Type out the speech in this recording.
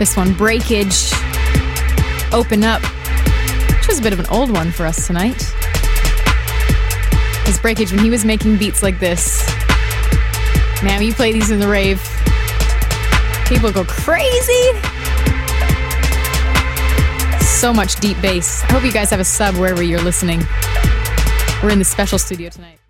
This one, Breakage, Open Up, which was a bit of an old one for us tonight. Because Breakage, when he was making beats like this, man, when you play these in the rave, people go crazy. So much deep bass. I hope you guys have a sub wherever you're listening. We're in the special studio tonight.